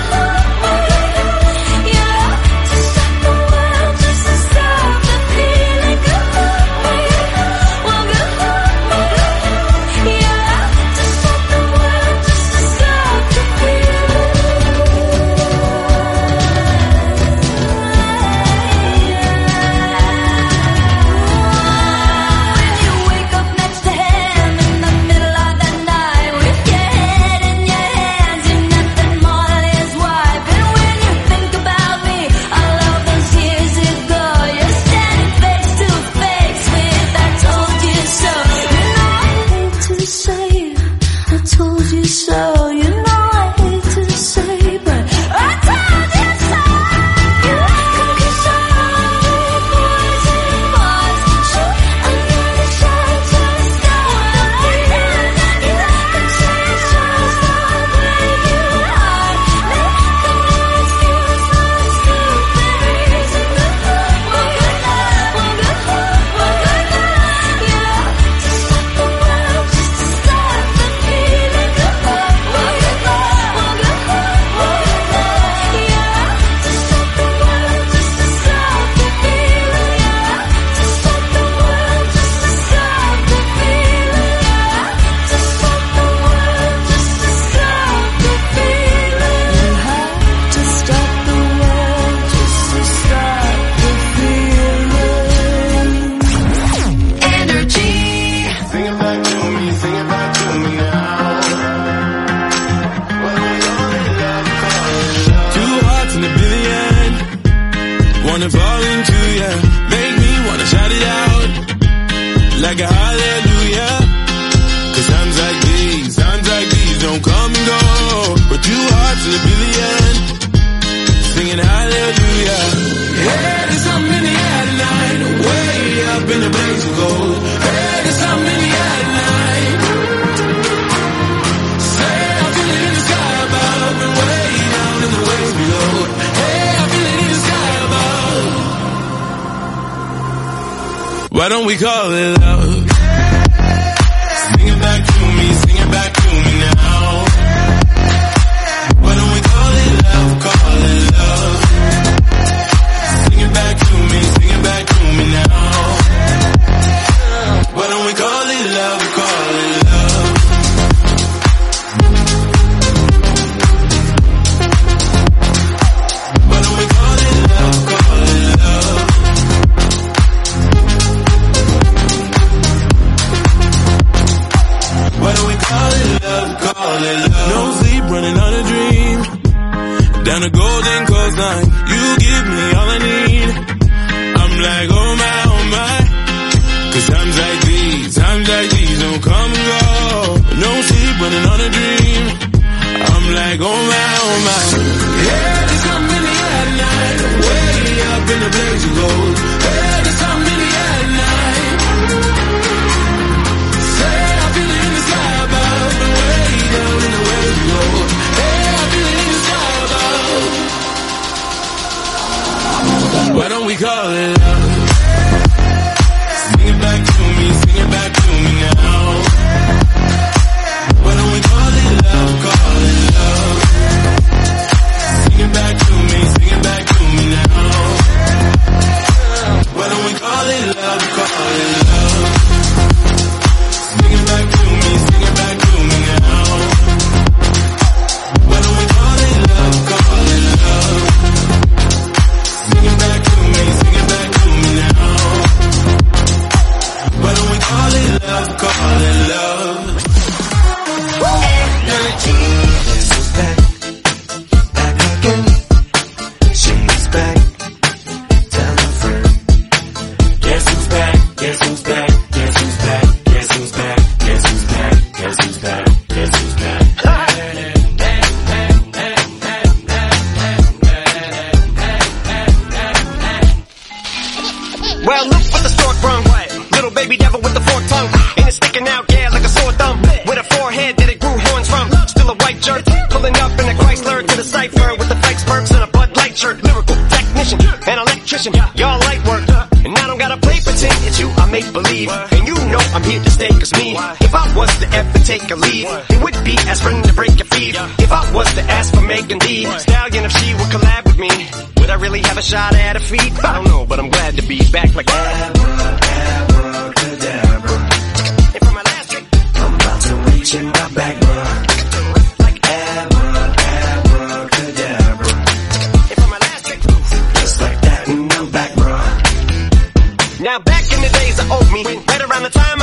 yeah, to stop the world just to stop the feeling. Go where you well go yeah, to stop the world just to stop the When you wake up next to him in the middle of the night with your head in your hands, you're nothing more than his wife. And when you think about me, all of those years ago, you're standing face to face with I told you so. You know I hate to say it, I told you so. You know I hate to say, but I told you so. Cause I'm the poison was shoot another shot to stop the feeling. You could say it's just the way you are. Make a new excuse for the stupid reason. Go where you yeah, to stop the world just to stop the feeling. Go where you yeah, to stop the world just to stop the feeling. Yeah, to stop the world just to stop the feeling. Yeah, to stop the world just to stop the feeling. You have to stop the world just to stop the feeling. Energy. Sing it back to me now. Two hearts in a billion, wanna fall into ya, make me wanna shout it out like a hallelujah. Cause times like these don't come and go. But two hearts in a billion, singing hallelujah. Hey, there's something in the air tonight, way up in the blaze of gold. Hey, there's something in the air tonight. Say Why don't we call it love? Sing it back to me, sing it back to me now. Why don't we call it love, call it love? Sing it back to me, sing it back to me now. Why don't we call it love, call it love? Why don't we call it love, call it love? Why don't we call it love, call it love? No sleep, running on a dream. Down the golden coastline, you give me all I need. I'm like, oh my, 'cause times like these don't come and go. No sleep, running on a dream. I'm like, oh my. Yeah, there's something in the air at night, way up in the blaze of gold. Yeah, there's something in the air at night. Say I feel it in the sky above, but way down in the waves of gold. Hey, I feel it in the sky above. Why don't we call it love? Sing it back to me, sing it back to me now. Why don't we call it love, call it love? Sing it back to me, sing it back to me now. Why don't we call it love, call it love? Sing it back to me, sing it back to me now. Why don't we call it love, call it love? Sing it back to me, sing it back to me now. Why don't we call it love, call it love? Energy is back, back again. She's back, tell a friend. Guess who's back, guess who's back, guess who's back, guess who's back, guess who's back, guess who's back, guess who's back. Well, look what the stork brung. Little baby devil with the forked tongue. And it's sticking out, yeah, like a sore thumb. With a forehead that it grew horns from. Still a white jerk. Pulling up in a Chrysler to the cipher with the fake spurts and a Bud Light shirt. Lyrical technician, an electrician. Y'all light work. And I don't gotta play pretend. It's you I make believe. And you know I'm here to stay, 'cause me, if I was to ever take a leave, it would be aspirin to break your feet. If I was to ask for Megan D Stallion, if she would collab with me, would I really have a shot at her feet? I don't know, but I'm glad to be back like abracadabra. And for my last trick, I'm about to reach in my back, bruh. Like abracadabra. And for my last trick, just like that, and I'm back, bruh. Now back in the days of old me, right around the time